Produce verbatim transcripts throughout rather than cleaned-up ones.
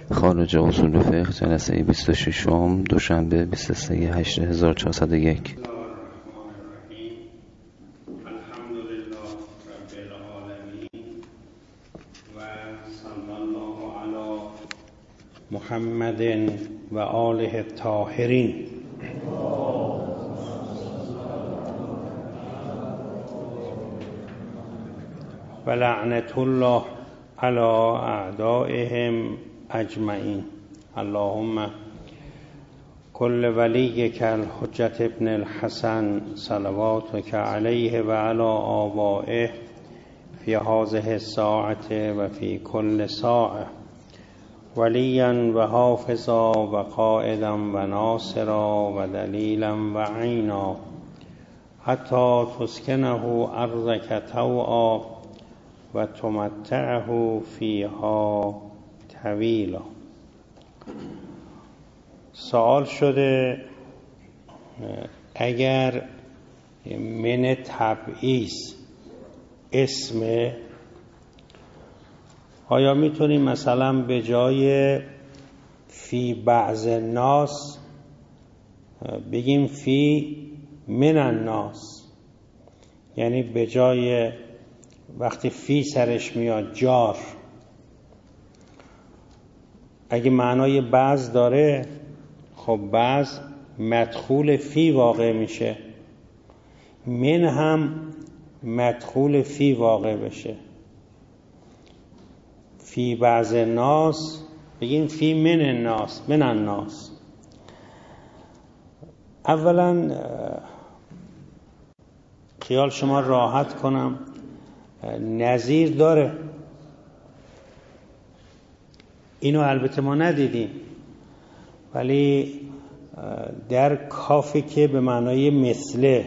خارج اصول فقه جلسه بیست و شش دوشنبه بیست و سه هشت هزار و چهارصد و یک. محمد و آله الطاهرین. و لعنت الله علی اعدائهم اجمعین. اللهم کل ولیک الحجة ابن الحسن صلواتک علیه و علی آبائه فی هذه الساعة و فی کل ساعة ولیا و حافظا و قائدا و ناصرا و دلیلا و عینا حتی تسکنه ارضک طوعا و تمتعه فیها طویلا. سوال شده اگر من تبعیض اسم، آیا میتونیم مثلا به جای فی بعض الناس بگیم فی من الناس؟ یعنی به جای وقتی فی سرش میاد جار، اگه معنای بعض داره خب بعض مدخول فی واقع میشه، من هم مدخول فی واقع بشه. فی بعض الناس بگیم فی من الناس، من الناس. اولا خیال شما راحت کنم، نظیر داره. اینو البته ما ندیدیم، ولی در کافی که به معنای مثله،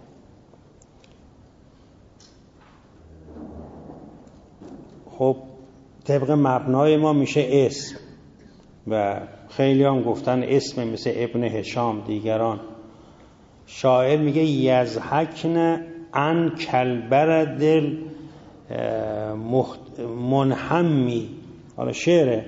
خب طبق مبنای ما میشه اسم و خیلی هم گفتن اسم، مثل ابن هشام دیگران. شاعر میگه یضحکن عن کلبرد منحمی، حالا شعره،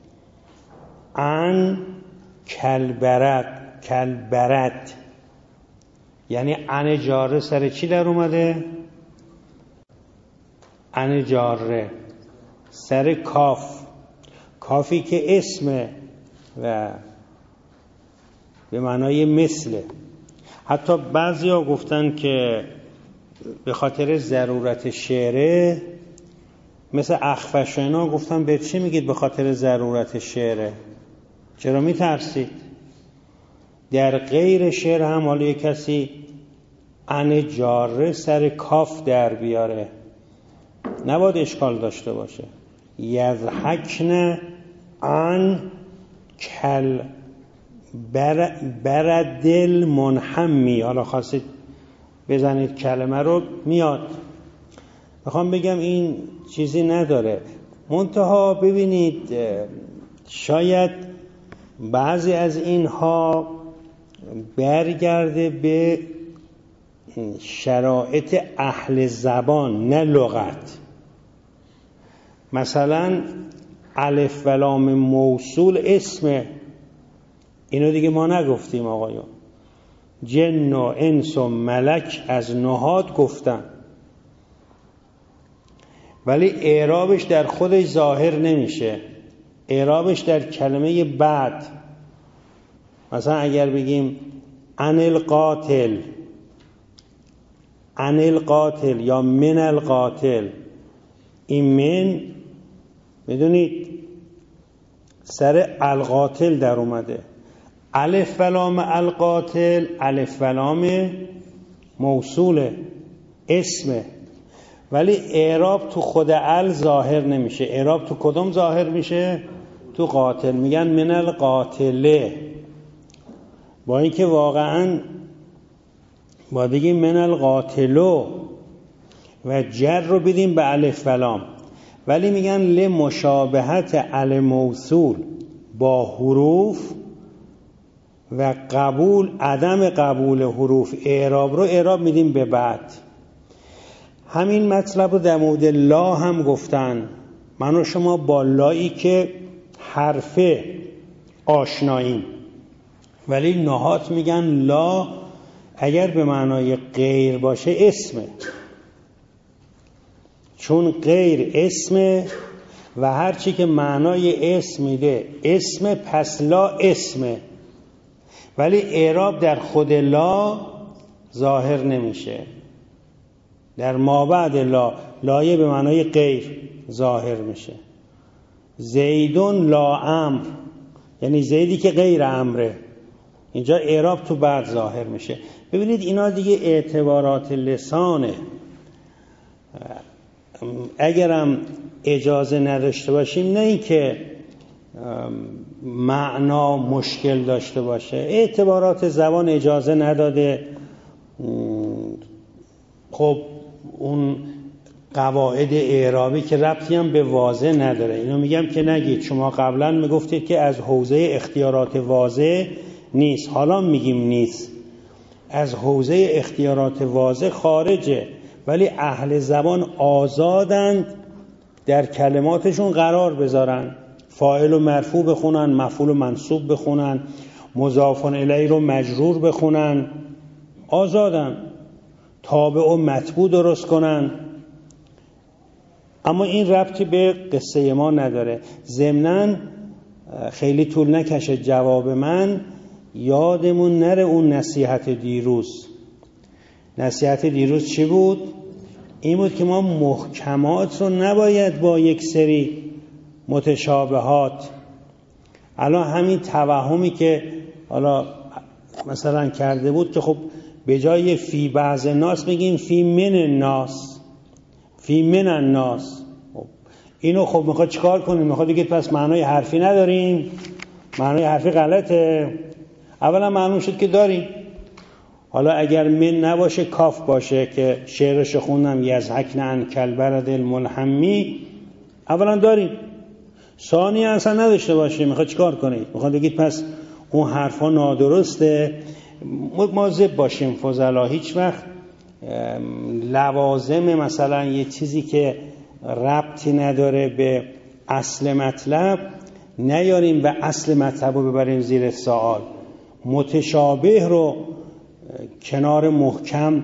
عن کلبرد، کلبرد یعنی عن جاره سر چی در اومده؟ عن جاره سر کاف، کافی که اسمه و به معنای مثله. حتی بعضی ها گفتن که به خاطر ضرورت شعره، مثل اخفش و اینا، گفتن به چی میگید به خاطر ضرورت شعره؟ چرا میترسید؟ در غیر شعر هم حالا یک کسی عن جاره سر کاف در بیاره نباید اشکال داشته باشه. یضحکن عن کل برد المنحمی، حالا خواستید بزنید کلمه رو میاد. میخوام بگم این چیزی نداره، منتها ببینید شاید بعضی از اینها برگرده به شرایط اهل زبان نه لغت. مثلا الف و لام موصول اسمه، اینو دیگه ما نگفتیم آقایون. جن و انس و ملک از نهاد گفتن، ولی اعرابش در خودش ظاهر نمیشه، اعرابش در کلمه بعد. مثلا اگر بگیم عن القاتل، عن القاتل یا من القاتل، این من میدونید سر القاتل در اومده. الف و لام القاتل، الف و لام موصوله، اسمه، ولی اعراب تو خود ال ظاهر نمیشه. اعراب تو کدوم ظاهر میشه؟ تو قاتل. میگن من القاتله، با اینکه واقعا باید بگیم من القاتلو و جر رو بدیم به الف و لام، ولی میگن لمشابهت ال موصول با حروف و قبول، عدم قبول حروف اعراب رو اعراب میدیم به بعد. همین مطلب رو در مورد لا هم گفتن. من و شما با لایی که حرفه آشناییم، ولی نحات میگن لا اگر به معنای غیر باشه اسمه، چون غیر اسمه و هرچی که معنای اسم میده اسم، پس لا اسمه، ولی اعراب در خود لا ظاهر نمیشه. در مابعد لا، لایه به معنای غیر ظاهر میشه. زیدون لا امر، یعنی زیدی که غیر امره، اینجا اعراب تو بعد ظاهر میشه. ببینید اینا دیگه اعتبارات لسانه. اگرم اجازه نداشته باشیم، نه این که معنا مشکل داشته باشه، اعتبارات زبان اجازه نداده، خب اون قواعد اعرابی که ربطی هم به واضح نداره، اینو میگم که نگید شما قبلا میگفتید که از حوزه اختیارات واضح نیست، حالا میگیم نیست، از حوزه اختیارات واضح خارجه، ولی اهل زبان آزادند در کلماتشون قرار بذارن، فاعل و مرفوع بخونن، مفعول و منصوب بخونن، مضاف الیه رو مجرور بخونن، آزادن، تابع و متبوع درست کنن. اما این ربطی به قصه ما نداره. ضمناً خیلی طول نکشه جواب من، یادمون نره اون نصیحت دیروز. نصیحت دیروز چی بود؟ این بود که ما محکمات رو نباید با یک سری متشابهات، الان همین توهمی که حالا مثلا کرده بود که خب به جای فی بعض الناس بگیم فی من الناس، فی من الناس، خب اینو خب میخواد چیکار کنیم؟ میخواد بگید پس معنای حرفی نداریم، معنای حرفی غلطه. اولا معلوم شد که داریم. حالا اگر من نباشه کاف باشه که شعرش خوندم یزحکن عن کالبرد الملحمی، اولا داریم. ثانی اصلا نداشته باشه، میخواد چیکار کنید؟ میخواد بگید پس اون حرفا نادرسته. مواظب باشیم فضلا، هیچ وقت لوازم مثلا یه چیزی که ربطی نداره به اصل مطلب نیاریم و اصل مطلب رو ببریم زیر سوال. متشابه رو کنار محکم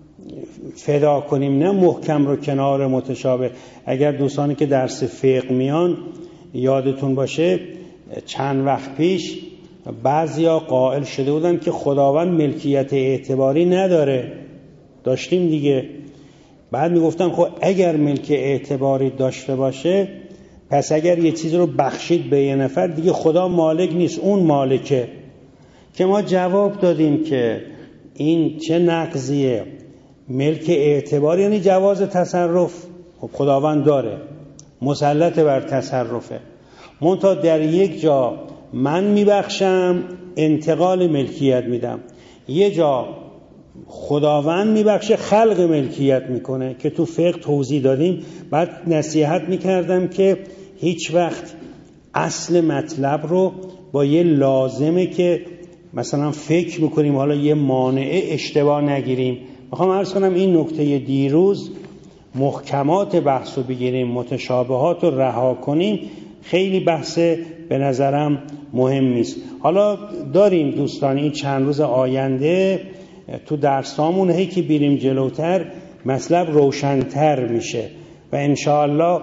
فدا کنیم، نه محکم رو کنار متشابه. اگر دوستانی که درس فقه میان یادتون باشه چند وقت پیش بعضیا قائل شده بودن که خداوند ملکیت اعتباری نداره، داشتیم دیگه. بعد میگفتن خب اگر ملک اعتباری داشته باشه، پس اگر یه چیز رو بخشید به یه نفر دیگه خدا مالک نیست، اون مالکه. که ما جواب دادیم که این چه نقضیه؟ ملک اعتبار یعنی جواز تصرف، خب خداوند داره، مسلط بر تصرفه. منتها در یک جا من میبخشم انتقال ملکیت میدم، یه جا خداوند میبخشه خلق ملکیت میکنه که تو فقه توضیح دادیم. بعد نصیحت میکردم که هیچ وقت اصل مطلب رو با یه لازمه که مثلا فکر میکنیم حالا یه مانعه اشتباه نگیریم. میخوام عرض کنم این نکته دیروز، محکمات بحث رو بگیریم، متشابهات رو رها کنیم، خیلی بحث به نظرم مهم نیست. حالا داریم دوستان این چند روز آینده تو درسامون هی که بیریم جلوتر مطلب روشن‌تر میشه و انشاءالله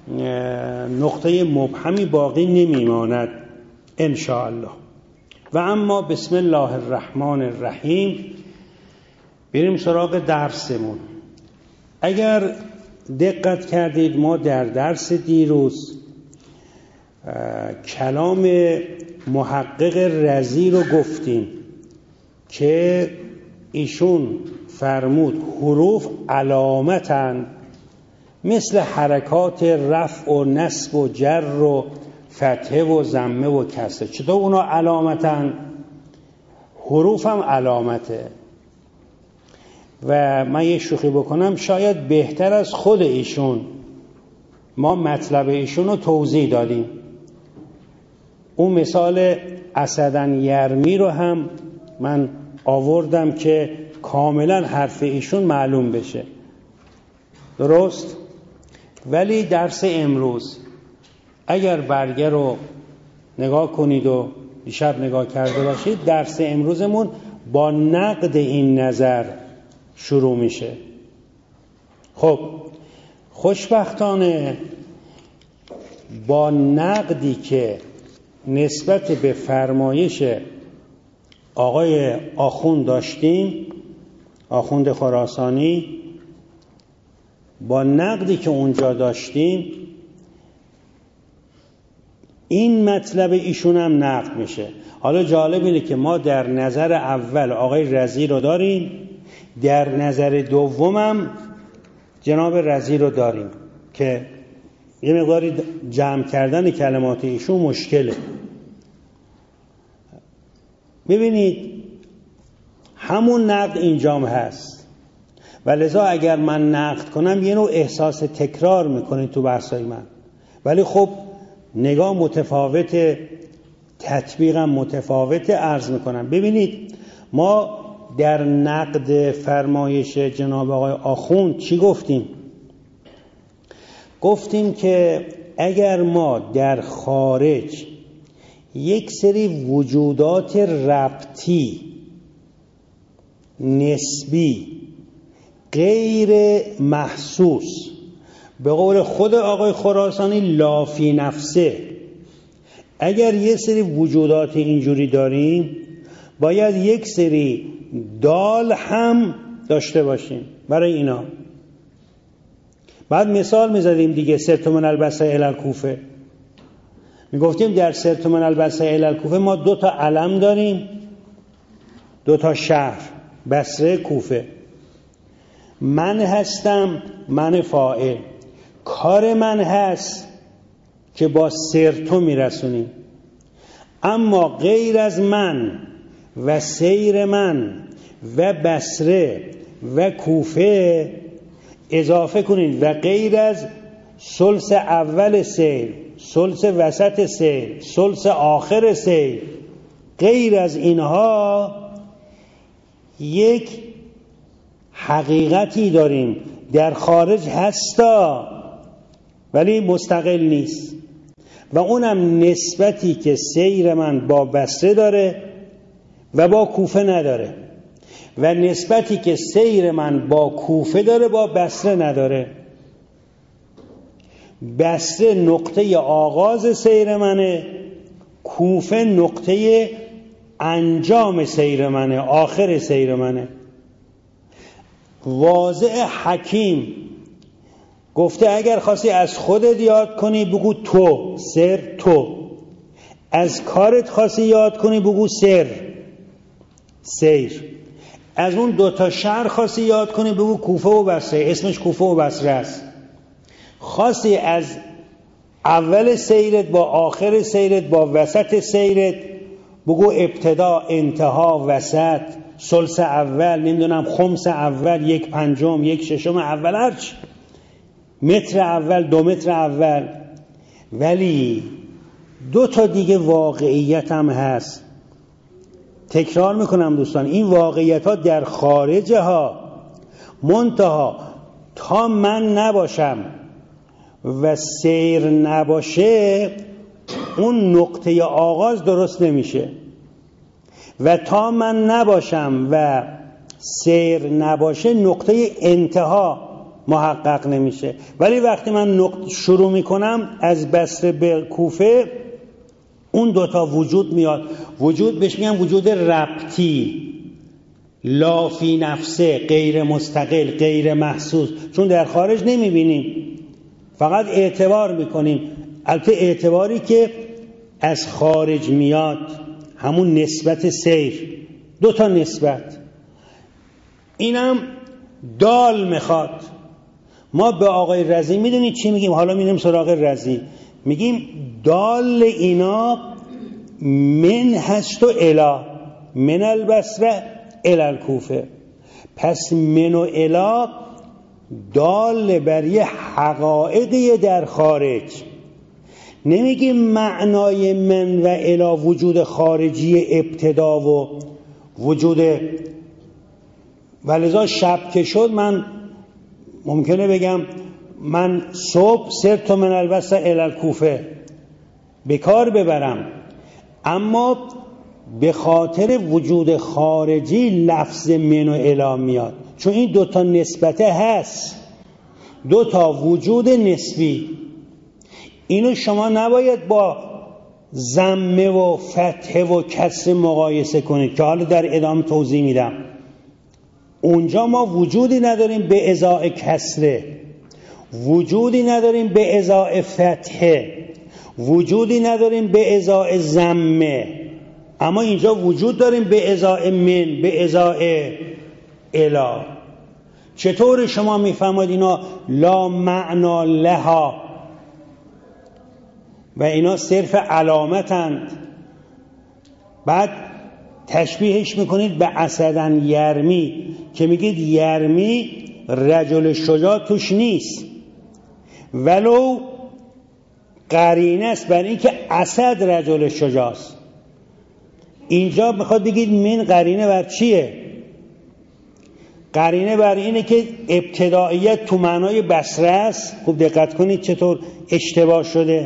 نقطه مبهمی باقی نمیماند انشاءالله. و اما بسم الله الرحمن الرحیم، بریم سراغ درسمون. اگر دقت کردید ما در درس دیروز کلام محقق رضی رو گفتیم که ایشون فرمود حروف علامتن، مثل حرکات رفع و نصب و جر و فتحه و ضمه و کسره. چطور اونا علامتن؟ حروف هم علامته. و من یه شوخی بکنم، شاید بهتر از خود ایشون ما مطلب ایشون رو توضیح دادیم. اون مثال اسدن یرمی رو هم من آوردم که کاملا حرف ایشون معلوم بشه، درست؟ ولی درس امروز اگر برگه رو نگاه کنید و دیشب نگاه کرده باشید، درس امروزمون با نقد این نظر شروع میشه. خب خوشبختانه با نقدی که نسبت به فرمایش آقای آخوند داشتیم، آخوند خراسانی، با نقدی که اونجا داشتیم این مطلب ایشون هم نقد میشه. حالا جالب اینه که ما در نظر اول آقای رضی رو داریم، در نظر دومم جناب رضی رو داریم که یه مقداری جمع کردن کلمات ایشون مشکله. ببینید همون نقد اینجام هست و لذا اگر من نقد کنم یه نوع احساس تکرار میکنید تو بحثای من، ولی خب نگاه متفاوت، تطبیقم متفاوت عرض میکنم. ببینید ما در نقد فرمایش جناب آقای آخوند چی گفتیم؟ گفتیم که اگر ما در خارج یک سری وجودات ربطی، نسبی، غیر محسوس، به قول خود آقای خراسانی لافی نفسه، اگر یک سری وجودات اینجوری داریم باید یک سری دال هم داشته باشیم برای اینا. بعد مثال میزدیم دیگه، سرت من البصره الی الکوفه، میگفتیم در سرت من البصره الی الکوفه ما دو تا علم داریم، دو تا شهر، بصره، کوفه. من هستم، من فاعل، کار من هست که با سرتو میرسونیم، اما غیر از من و سیر من و بصره و کوفه اضافه کنید و غیر از ثلث اول سیر، ثلث وسط سیر، ثلث آخر سیر، غیر از اینها یک حقیقتی داریم در خارج هستا ولی مستقل نیست و اونم نسبتی که سیر من با بصره داره و با کوفه نداره و نسبتی که سیر من با کوفه داره با بصره نداره. بصره نقطه آغاز سیر منه، کوفه نقطه انجام سیر منه، آخر سیر منه. واضع حکیم گفته اگر خواستی از خودت یاد کنی بگو تو، سر تو. از کارت خواستی یاد کنی بگو سر، سیر. از اون دوتا شهر خواستی یاد کنی بگو کوفه و بصره، اسمش کوفه و بصره است. خواستی از اول سیرت با آخر سیرت با وسط سیرت بگو ابتدا، انتها، وسط، ثلث اول، نمیدونم خمس اول، یک پنجم، یک ششم اول، هرچی، متر اول، دو متر اول. ولی دو تا دیگه واقعیت هم هست. تکرار میکنم دوستان، این واقعیت ها در خارجه ها، منتها تا من نباشم و سیر نباشه اون نقطه آغاز درست نمیشه و تا من نباشم و سیر نباشه نقطه انتها محقق نمیشه. ولی وقتی من نقطه شروع میکنم از بصره به کوفه اون دوتا وجود میاد. وجود بهش میگم وجود ربطی، لافی نفسه، غیر مستقل، غیر محسوس، چون در خارج نمیبینیم، فقط اعتبار میکنیم. البته اعتباری که از خارج میاد همون نسبت سیر، دو تا نسبت، اینم دال میخواد. ما به آقای رضی میدونید چی میگیم؟ حالا میریم سراغ رضی، میگیم دال اینا من هست و الا، من البصره الی الکوفه. پس من و الا دال بر یه حقایقی در خارج. نمیگیم معنای من و الا وجود خارجی ابتدا و وجود، ولذا شب که شد من ممکنه بگم من صبح سرت من البصره الی الکوفه، به کار ببرم، اما به خاطر وجود خارجی لفظ من و الی میاد، چون این دوتا نسبته هست، دوتا وجود نسبی. اینو شما نباید با ضمه و فتحه و کسر مقایسه کنید که حالا در ادامه توضیح میدم. اونجا ما وجودی نداریم به ازای کسره، وجودی نداریم به ازای فتحه، وجودی نداریم به ازای ضمه، اما اینجا وجود داریم به ازای من، به ازای الی. چطور شما میفهمید اینا لا معنا لها و اینا صرف علامتند؟ بعد تشبیهش میکنید به اسدن یرمی که میگید یرمی رجل شجاع توش نیست، ولو قرینه است بر این که اسد رجل شجاع است. اینجا میخواد بگید من قرینه بر چیه؟ قرینه بر اینه که ابتداییت تو معنای بصره است. خوب دقت کنید چطور اشتباه شده.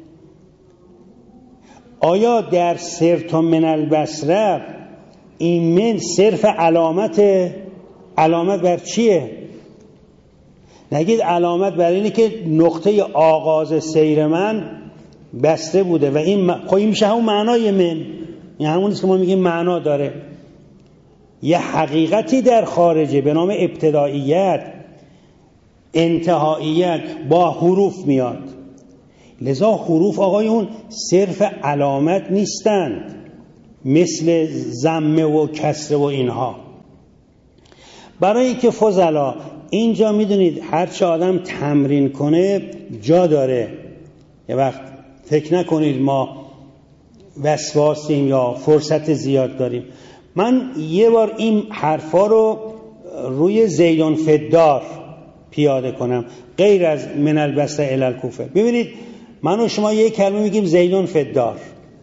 آیا در سرت من البصره این من صرف علامت علامت بر چیه؟ نگید علامت بر اینه که نقطه آغاز سیر من بسته بوده و این خواهی میشه همون معنای من، این همونیست که ما میگیم معنا داره. یه حقیقتی در خارجه به نام ابتداییت، انتهاییت با حروف میاد. لذا حروف آقایون صرف علامت نیستند مثل ضمه و کسره و اینها. برای که فضلا اینجا میدونید هر چه آدم تمرین کنه جا داره. یه وقت فکر نکنید ما وسواسیم یا فرصت زیاد داریم. من یه بار این حرفا رو روی زیدون فدار پیاده کنم غیر از من البصره الی الکوفه. ببینید من و شما یک کلمه میگیم زیدون فدار،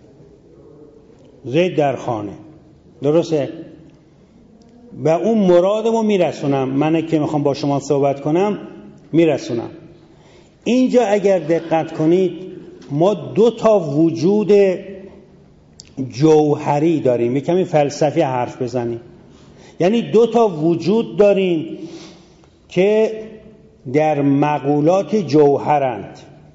زید در خانه، درسته؟ و اون مرادمو میرسونم، من که میخوام با شما صحبت کنم میرسونم. اینجا اگر دقت کنید ما دو تا وجود جوهری داریم. یک کمی فلسفی حرف بزنیم. یعنی دو تا وجود داریم که در مقولات جوهرند.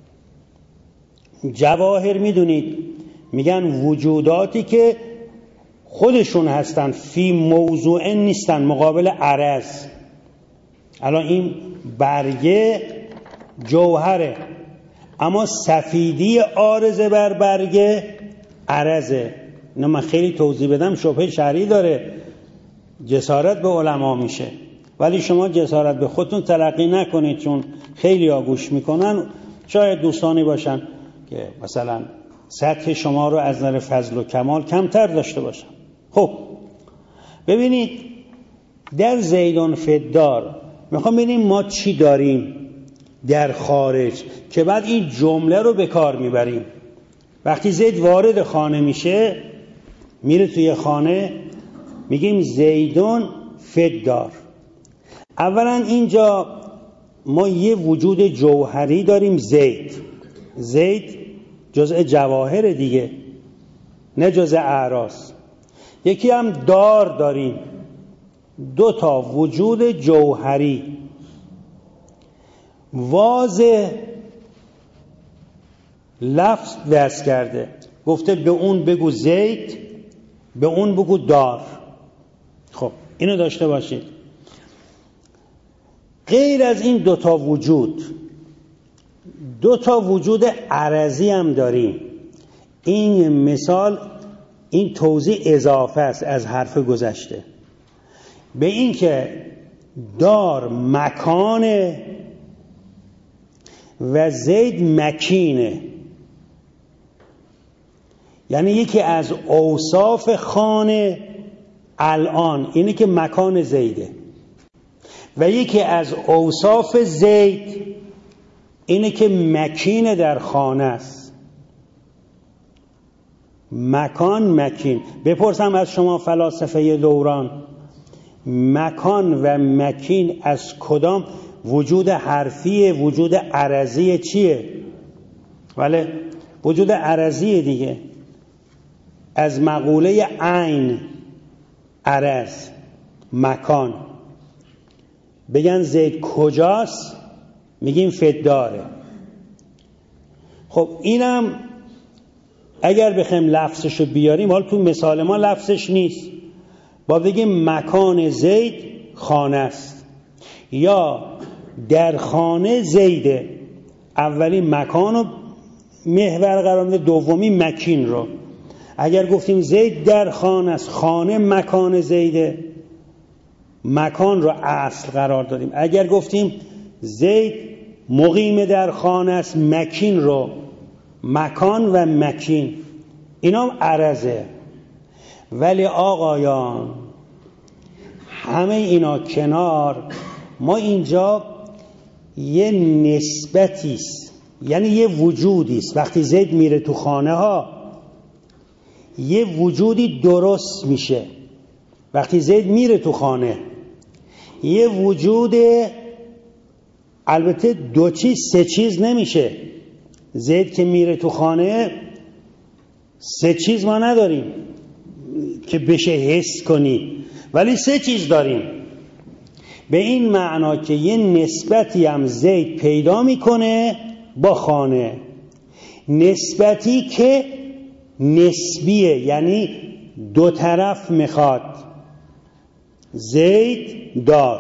جواهر میدونید میگن وجوداتی که خودشون هستن، فی موضوع نیستن، مقابل عرض. الان این برگه جوهره، اما سفیدی عارضه بر برگه عرضه. اینو من خیلی توضیح بدم شبهه شرعی داره، جسارت به علما میشه. ولی شما جسارت به خودتون تلقی نکنید، چون خیلی ها گوش میکنن، شاید دوستانی باشن که مثلا سطح شما رو از نظر فضل و کمال کمتر داشته باشن. خب ببینید در زیدون فدار میخوام ببینیم ما چی داریم در خارج که بعد این جمله رو به کار میبریم. وقتی زید وارد خانه میشه، میره توی خانه، میگیم زیدون فدار. اولا اینجا ما یه وجود جوهری داریم، زید. زید جزء جواهر دیگه، نه جزء اعراض. یکی هم دار داریم، دو تا وجود جوهری. واضح لفظ وضع کرده، گفته به اون بگو زید، به اون بگو دار. خب اینو داشته باشید. غیر از این دو تا وجود، دو تا وجود عرضی هم داریم. این مثال، این توضیح اضافه است از حرف گذشته به این که دار مکانه و زید مکینه. یعنی یکی از اوصاف خانه الان اینه که مکان زیده، و یکی از اوصاف زید اینه که مکین در خانه است. مکان مکین. بپرسم از شما فلاسفه دوران، مکان و مکین از کدام وجود حرفی، وجود عرضی چیه؟ ولی وجود عرضی دیگه، از مقوله عین، عرض، مکان. بگن زید کجاست، میگیم فداره. خب اینم اگر بخوایم لفظشو بیاریم، حالا تو مثال ما لفظش نیست، با بگیم مکان زید خانه است، یا در خانه زیده. اولی مکان رو محور قرار میده، دومی مکین رو. اگر گفتیم زید در خانه است، خانه مکان زیده، مکان رو اصل قرار دادیم. اگر گفتیم زید مقیم در خانه است، مکین رو مکان و مکین، اینا هم عرضه. ولی آقایان همه اینا کنار، ما اینجا یه نسبتیست، یعنی یه وجودیست. وقتی زید میره تو خانه ها یه وجودی درست میشه. وقتی زید میره تو خانه یه وجود، البته دو چیز سه چیز نمیشه. زید که میره تو خانه سه چیز ما نداریم که بشه حس کنی، ولی سه چیز داریم. به این معنا که یه نسبتی هم زید پیدا میکنه با خانه، نسبتی که نسبیه، یعنی دو طرف میخواد. زید دار،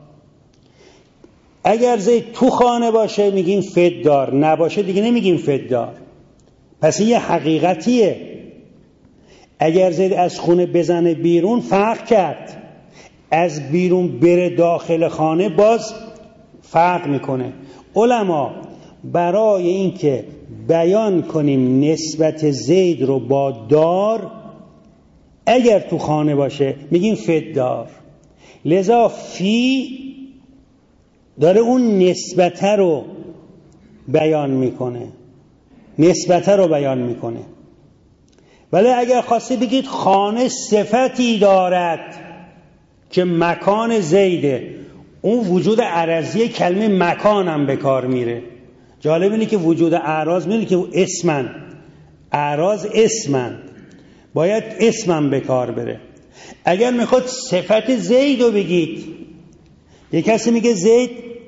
اگر زید تو خانه باشه میگیم فدار، نباشه دیگه نمیگیم فدار. پس این یه حقیقتیه. اگر زید از خونه بزنه بیرون فرق کرد، از بیرون بره داخل خانه باز فرق میکنه. علما برای اینکه بیان کنیم نسبت زید رو با دار، اگر تو خانه باشه میگیم فدار. لذا فی داره اون نسبت رو بیان میکنه، نسبت رو بیان میکنه. ولی اگر خواسته بگید خانه صفتی دارد که مکان زیده، اون وجود عرضی کلمه مکان هم به کار میره. جالب اینه که وجود اعراض میره که اسمن، اعراض اسمن، باید اسمم به کار بره. اگر میخواد صفت زید رو بگید، یک کسی میگه زید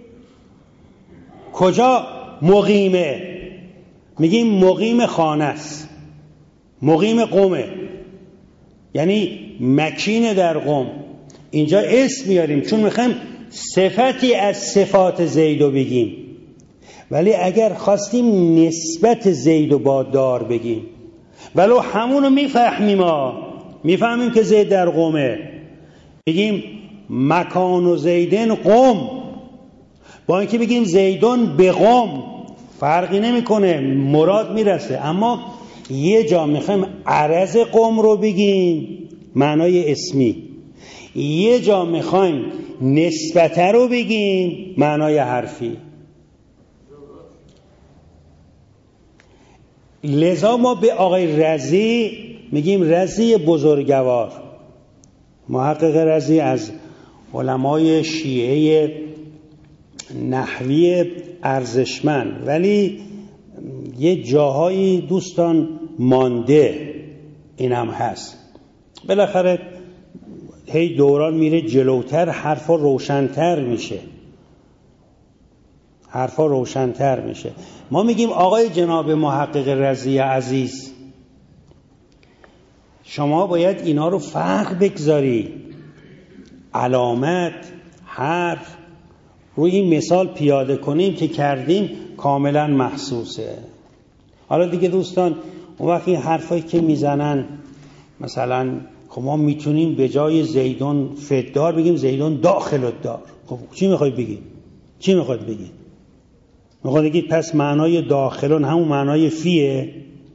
کجا مقیمه، میگیم مقیم خانه است، مقیم قومه، یعنی مکین در قوم. اینجا اسم میاریم چون میخوایم صفتی از صفات زید رو بگیم. ولی اگر خواستیم نسبت زید رو با دار بگیم، ولو همونو میفهمیم، ما میفهمیم که زید در قومه، بگیم مکان و زیدن قوم، با اینکه بگیم زیدون به قوم فرقی نمیکنه، مراد میرسه. اما یه جا میخوایم عرض قوم رو بگیم معنای اسمی، یه جا میخوایم نسبت رو بگیم معنای حرفی. لذا ما به آقای رضی میگیم رضی بزرگوار. محقق رضی از علمای شیعه نحوی ارزشمند، ولی یه جاهایی دوستان مانده، این هم هست. بالاخره هی دوران میره جلوتر، حرفا روشنتر میشه، حرفا روشنتر میشه. ما میگیم آقای جناب محقق رضی عزیز، شما باید اینا رو فرق بگذاری، علامت، حرف، روی این مثال پیاده کنیم که کردیم کاملا محسوسه. حالا دیگه دوستان اون وقت این حرفایی که میزنن، مثلا خب ما میتونیم به جای زیدون فدار بگیم زیدون داخل الدار. خب چی میخواید بگید؟ چی میخواید بگید؟ میخواید بگید پس معنای داخلون همون معنای فیه؟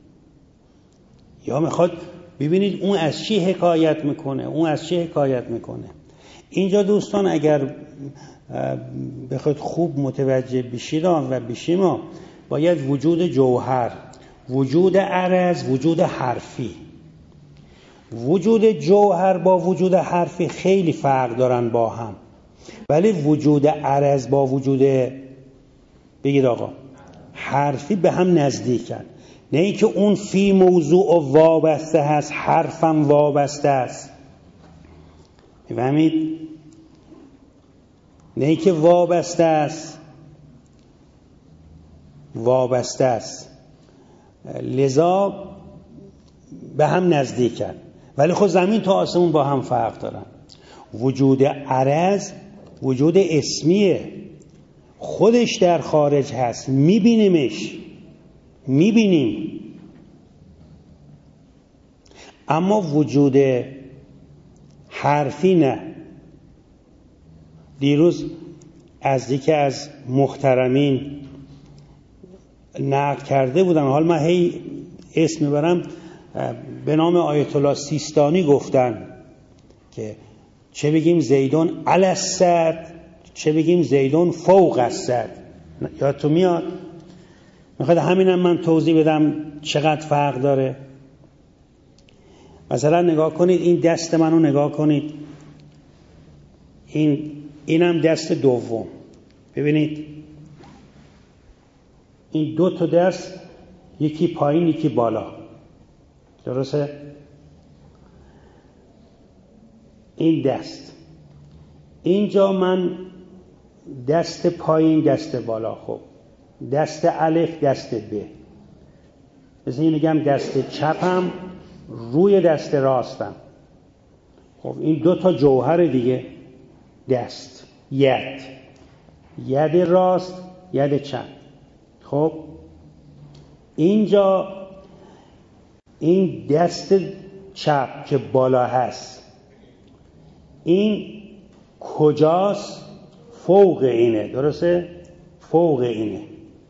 یا میخواد ببینید اون از چی حکایت میکنه، اون از چی حکایت میکنه. اینجا دوستان اگر بخواید خوب متوجه بشید و بشیم، باید وجود جوهر، وجود عرض، وجود حرفی. وجود جوهر با وجود حرفی خیلی فرق دارن با هم، ولی وجود عرض با وجود بگید آقا حرفی به هم نزدیکن. نه اینکه اون فی موضوع و وابسته هست، حرفم وابسته است. میفهمید؟ نه اینکه وابسته است، وابسته است، لذا به هم نزدیکن، ولی خود زمین تا آسمون با هم فرق دارن. وجود عرض وجود اسمیه، خودش در خارج هست، میبینیمش، میبینیم. اما وجود حرفی نه. دیروز از یکی از محترمین نقل کرده بودن، حال من هی اسم میبرم، به نام آیت الله سیستانی گفتن که چه بگیم زیدون علی السد، چه بگیم زیدون فوق السد. یادتون میاد؟ میخواد همینم من توضیح بدم چقدر فرق داره. مثلا نگاه کنید، این دست منو نگاه کنید، این اینم دست دوم. ببینید این دو تا دست، یکی پایین یکی بالا، درسته؟ این دست، اینجا من دست پایین دست بالا، خب دست الف دست ب، مثل این میگم دست چپم روی دست راستم. خب این دو تا جوهر دیگه، دست، ید، ید راست ید چپ. خب اینجا این دست چپ که بالا هست، این کجاست؟ فوق اینه، درسته؟ فوق اینه.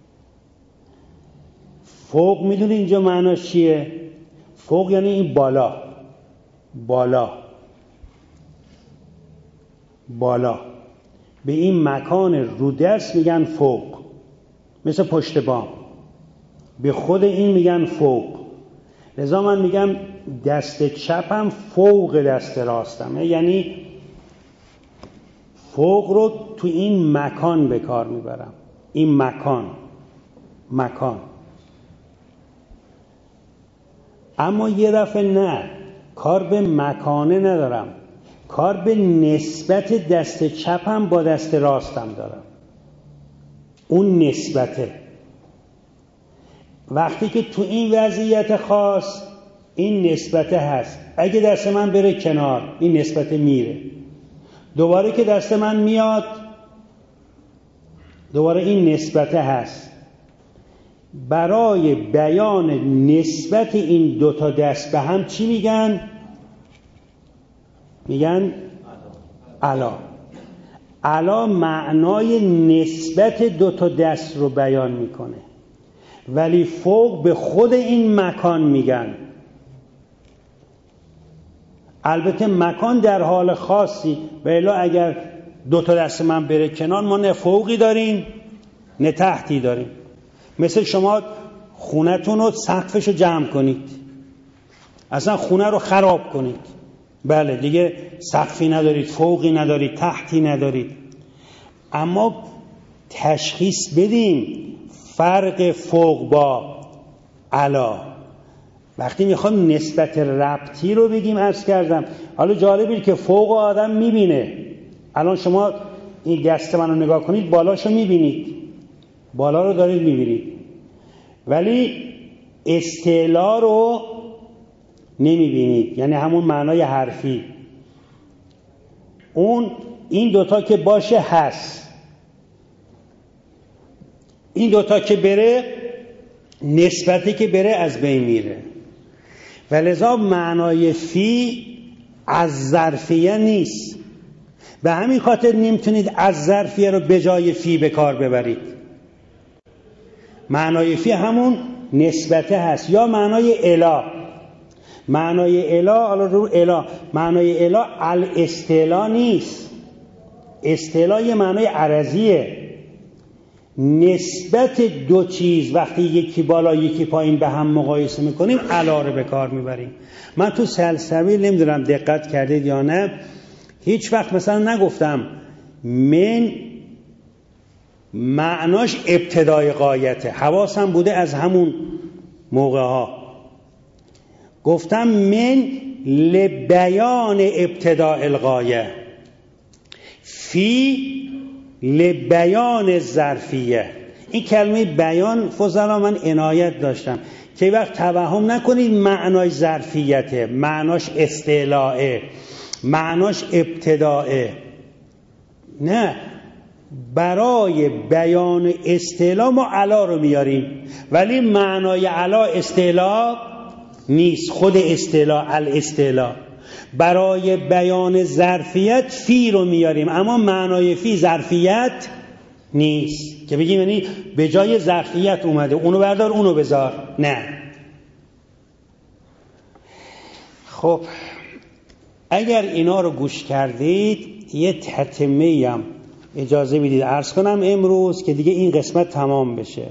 فوق میدونی اینجا معناش چیه؟ فوق یعنی این بالا، بالا، بالا. به این مکان رو دست میگن فوق، مثل پشت بام. به خود این میگن فوق. لذا من میگم دست چپم فوق دست راستمه، یعنی فوق رو تو این مکان به کار میبرم. این مکان، مکان. اما یه دفعه نه، کار به مکانه ندارم، کار به نسبت دست چپم با دست راستم دارم. اون نسبته. وقتی که تو این وضعیت خاص این نسبته هست، اگه دست من بره کنار این نسبته میره، دوباره که دست من میاد دوباره این نسبته هست. برای بیان نسبت این دوتا دست به هم چی میگن؟ میگن علا. علا معنای نسبت دوتا دست رو بیان میکنه، ولی فوق به خود این مکان میگن. البته مکان در حال خاصی، و الا اگر دوتا دست من بره کنار ما نه فوقی داریم نه تحتی داریم. مثل شما خونتون رو سقفش رو جمع کنید، اصلا خونه رو خراب کنید، بله دیگه سقفی ندارید، فوقی ندارید، تحتی ندارید. اما تشخیص بدیم فرق فوق با علا. وقتی میخوام نسبت ربطی رو بگیم، عرض کردم حالا جالبه که فوق آدم میبینه. الان شما این دست منو نگاه کنید، بالاشو میبینید، بالا رو دارید میبینید، ولی استعلا رو نمیبینید، یعنی همون معنای حرفی. اون این دوتا که باشه هست، این دوتا که بره نسبتی که بره از بین میره. و لذا معنای فی از ظرفیه نیست. به همین خاطر نمیتونید از ظرفیه رو به جای فی به کار ببرید. معنای فی همون نسبته هست، یا معنای الا. معنای الا، حالا رو الا، معنای الا الاستعلا نیست. استعلا یه معنای عرضیه. نسبت دو چیز وقتی یکی بالا یکی پایین به هم مقایسه میکنیم علا رو به کار میبریم. من تو سلسبیل نمیدونم دقت کردید یا نه، هیچ وقت مثلا نگفتم من معناش ابتدای غایته. حواسم بوده از همون موقع ها گفتم من لبیان ابتداء الغایه، فی لبیان ظرفیه. این کلمه بیان فضلا من عنایت داشتم که وقت توهم نکنید معنای ظرفیته، معناش استعلاءه، معناش ابتداءه. نه، برای بیان استعلا ما علا رو میاریم، ولی معنای علا استعلا نیست، خود استعلا الاستعلا. برای بیان ظرفیت فی رو میاریم، اما معنای فی ظرفیت نیست که بگیم یعنی به جای ظرفیت اومده اونو بردار اونو بذار. نه. خب اگر اینا رو گوش کردید یه تتمه‌ای هم اجازه بدید عرض کنم امروز که دیگه این قسمت تمام بشه.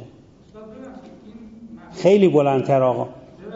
خیلی بلندتر آقا.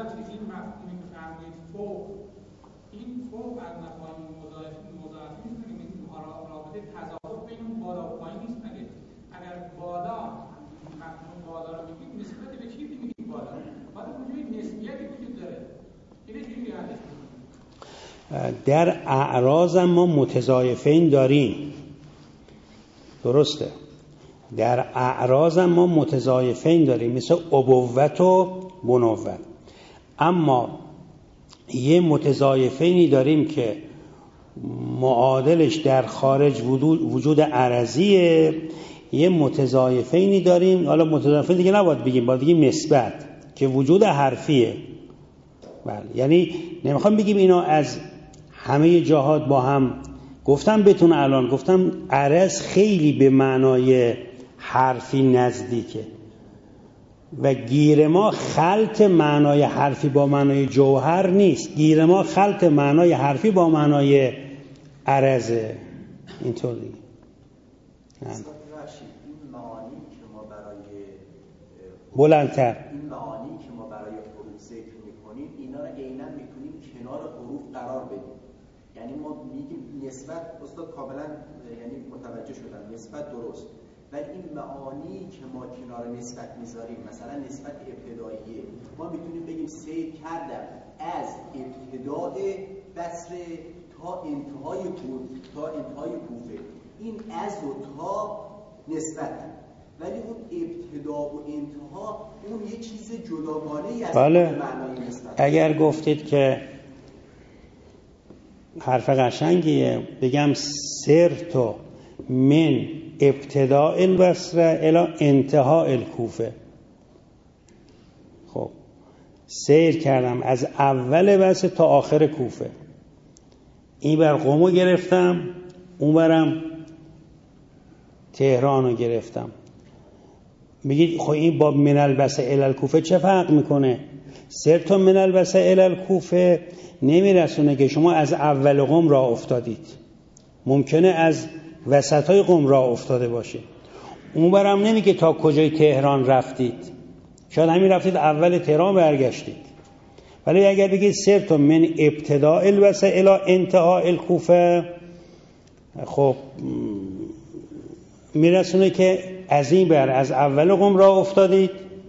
در اعراض ما متضایفین داریم، درسته، در اعراض ما متضایفین داریم مثل ابوت و بنوت، اما یه متضایفینی داریم که معادلش در خارج وجود عرضیه، یه متضایفینی داریم، حالا متضایفین دیگه نباید بگیم، باید بگیم نسبت که وجود حرفیه. بله، یعنی نمیخوام بگیم اینا از همه جهات با هم. گفتم بهتون الان گفتم عرض خیلی به معنای حرفی نزدیکه و گیر ما خلط معنای حرفی با معنای جوهر نیست، گیر ما خلط معنای حرفی با معنای عرضه. اینطور دیگه. این معانی که ما برای بلندتر این معانی که ما برای حروف ذکر میکنیم اینا رو عیناً میتونیم کنار حروف قرار بدیم. یعنی ما میگیم نسبت، استاد کاملا یعنی متوجه شدن نسبت درست، ولی این معانی که ما کنار نسبت میذاریم، مثلا نسبت ابتداییه، ما میتونیم بگیم سیر کردم از ابتداء بصره تا انتهای کوفه، تا انتهای کوفه. این از و تا نسبت، ولی اون ابتدا و انتها اون یه چیز جداگانه‌ای از بله. معنای نسبت. اگر گفتید که حرف قشنگیه، بگم سرتو من ابتداء البصره الی انتها الکوفه. خب سیر کردم از اول بصره تا آخر کوفه. این بر قم رو گرفتم، اون برم تهران رو گرفتم. میگید خب این با من البصره الی الکوفه چه فرق میکنه؟ سرتو من البصره الی الکوفه نمیرسونه که شما از اول قم راه افتادید، ممکنه از وسطای قم راه افتاده باشه. اون برم نمیگه تا کجای تهران رفتید، شاید همین رفتید اول تهران برگشتید. ولی اگر بگید سرتو من ابتداء البصره الی انتها الکوفه، خب میرسونه که از این بر از اول قم راه افتادید،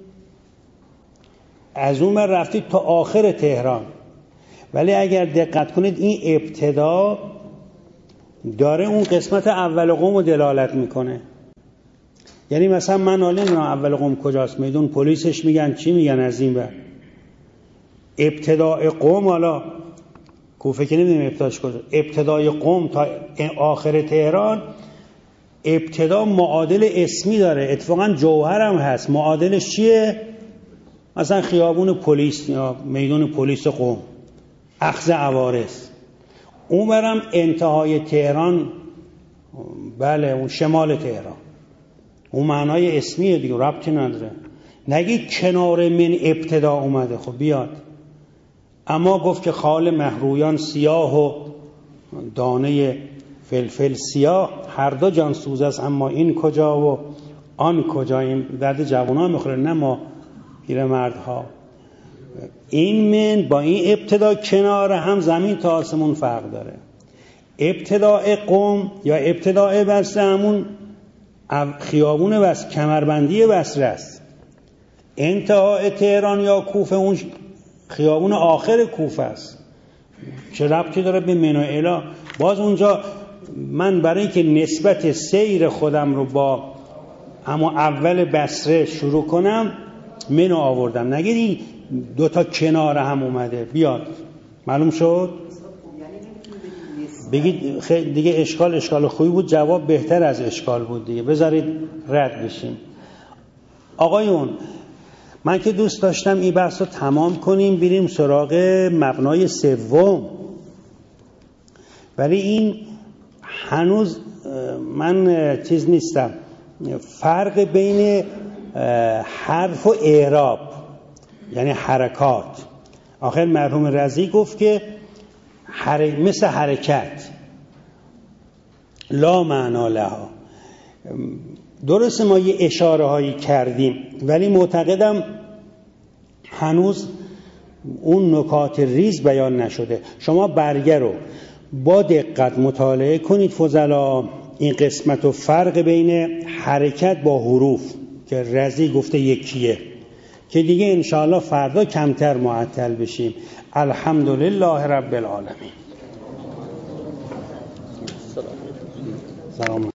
از اون بر رفتید تا آخر تهران. ولی اگر دقت کنید این ابتدا داره اون قسمت اول قم رو دلالت میکنه. یعنی مثلا من حالا نمیدونم اول قم کجاست، میدون پلیسش میگن چی میگن از این بر ابتدای قم، حالا کوفه که نمیدونم ابتداش کجا، ابتدای قم تا آخر تهران ابتدا معادل اسمی داره، اتفاقا جوهر هم هست. معادلش چیه؟ مثلا خیابون پلیس یا میدون پلیس قم، اخذ عوارض. اون برم انتهای تهران، بله اون شمال تهران، اون معنای اسمیه دیگه، ربطی نداره. نگید کنار من ابتدا اومده، خب بیاد. اما گفت که خال مهرویان سیاه و دانه فلفل سیاه هر دو جان سوز است، اما این کجا و آن کجا. این درد جوانان میخوره نه ما پیرمردها. این من با این ابتدا کنار هم زمین تا آسمون فرق داره. ابتداء قم یا ابتداء بصره همون خیابون بصره، کمربندی بصره است. انتهای تهران یا کوفه اون خیابون آخر کوفه است، چه ربطی داره به منائلا؟ باز اونجا من برای اینکه نسبت سیر خودم رو با اما اول بصره شروع کنم منو آوردم، نگید دوتا کنار هم اومده بیاد. معلوم شد؟ بگید خیلی دیگه اشکال اشکال خوبی بود، جواب بهتر از اشکال بود دیگه، بذارید رد بشیم. آقایون من که دوست داشتم این بحث رو تمام کنیم بریم سراغ مبنای سوم، ولی این هنوز من چیز نیستم، فرق بین حرف و اعراب یعنی حرکات. آخر مرحوم رضی گفت که حر... مثل حرکت لا معنا لها. درسته ما یه اشاره هایی کردیم ولی معتقدم هنوز اون نکات ریز بیان نشده. شما برگه رو با دقت مطالعه کنید فضلا، این قسمت و فرق بین حرکت با حروف که رضی گفته یکیه، که دیگه انشاءالله فردا کمتر معطل بشیم. الحمدلله رب العالمین. سلام.